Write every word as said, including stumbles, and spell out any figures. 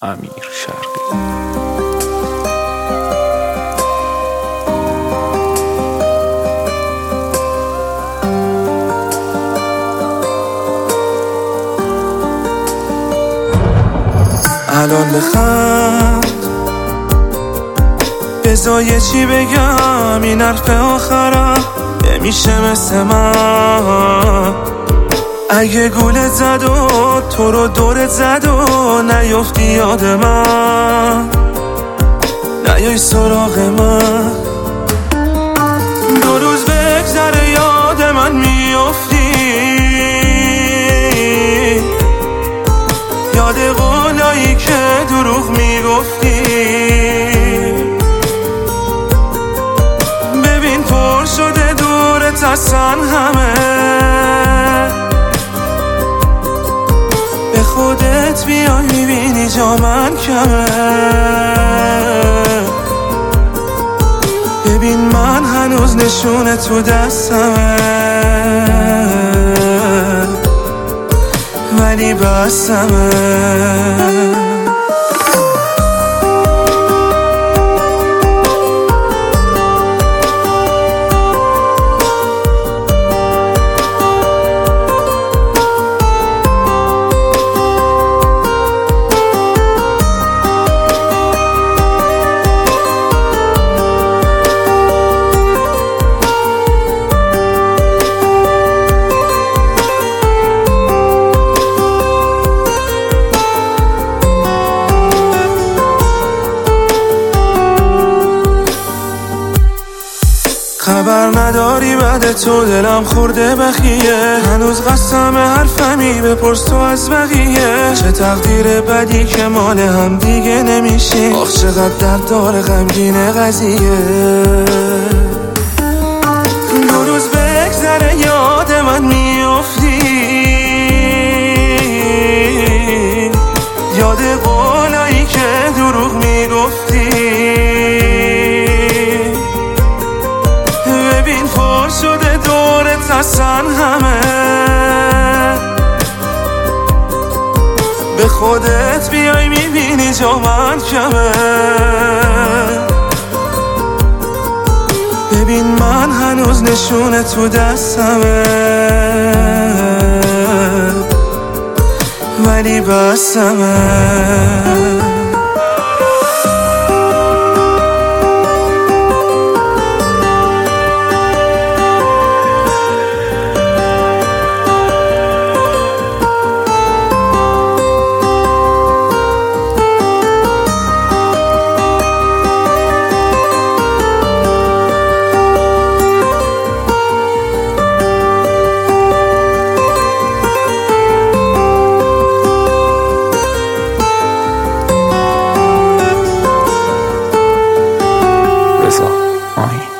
امیر شرقی. الان بخند بذار چی بگم، این حرف آخرم نمیشه مثل من. اگه گولت زد و تو رو دورت زد و نیفتی یاد من، نیای سراغ من. دو روز بگذره یاد من میفتی، یاد قولایی که دروغ میگفتی. ببین پر شده دورت اصلا همه، به خودت بیای میبینی جا من کمه. ببین من هنوز نشونه تو دستمه، ولی بستمه. خبر نداری بعد تو دلم خورده بخیه، هنوز قسم حرفمی بپرس تو از بقیه. چه تقدیر بدی که مال هم دیگه نمیشی، آخ چقدر درد داره غمگین قضیه. دو روز بگذره یاد من میفتی، یاد قولایی که دروغ میگفتی. شده دورت اصلا همه، به خودت بیای میبینی جا من کمه. ببین من هنوز نشونه تو دستمه، ولی بستمه. رضا آهین.